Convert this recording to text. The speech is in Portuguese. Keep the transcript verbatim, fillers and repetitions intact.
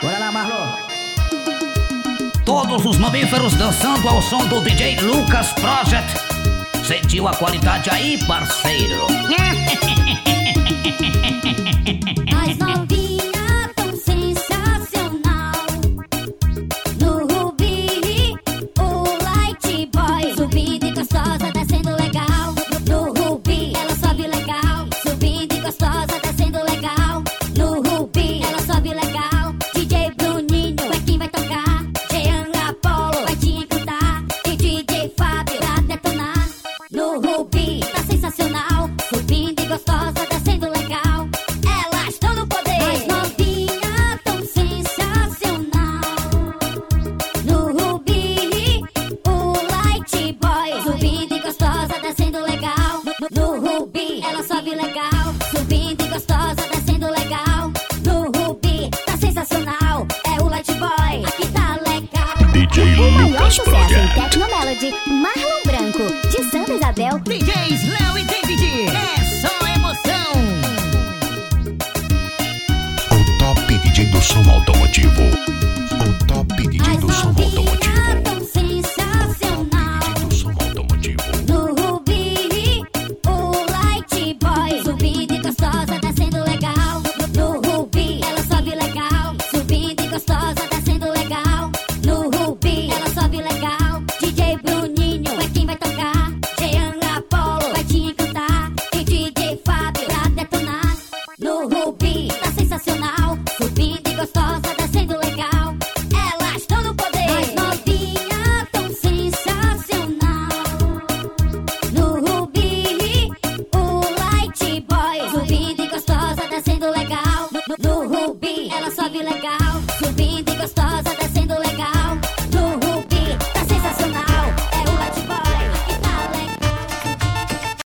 Bora lá, Marlon. Todos os mamíferos dançando ao som do D J Lucas Project. Sentiu a qualidade aí, parceiro? As novinha tão sensacional. No Rubi, o Light Boy. Subindo e gostosa, descendo legal. No Rubi, ela sobe legal. Subindo e gostosa, descendo legal. No Rubi, ela sobe legal. D J Bruninho é quem vai tocar. Jean Apollo vai te encantar. E D J Fábio pra detonar. No Rubi, tá sensacional. Subindo e gostosa, descendo legal. Elas estão no poder. As novinha tão sensacional. No Rubi, o Light Boy. Subindo e gostosa, descendo legal. No, no Rubi, ela sobe legal. Subindo e gostosa, descendo legal. No Rubi, tá sensacional. É o Light Boy, aqui tá legal. D J O maior Lucas sucesso em Project. Tecnomelody, Marlon Branco, de Santa Isabel. D Js Léo e David, é só emoção. O top D J do som automotivo. O top D J As do som novinha automotivo. tão sensacional. D J do som automotivo. No Rubi, o Light Boy. Subindo e gostosa, descendo legal. No Rubi, ela sobe legal. Subindo e gostosa, descendo legal. No Rubi, ela sobe legal. D J Bruninho é quem vai tocar. Jean Apollo vai te encantar. E D J Fábio pra detonar. No Rubi, tá sensacional. Subindo e gostosa, descendo legal. Elas estão no poder. As novinha tão sensacional. No Rubi, o Light Boy. Subindo e gostosa, descendo legal. No, no Rubi, ela sobe legal.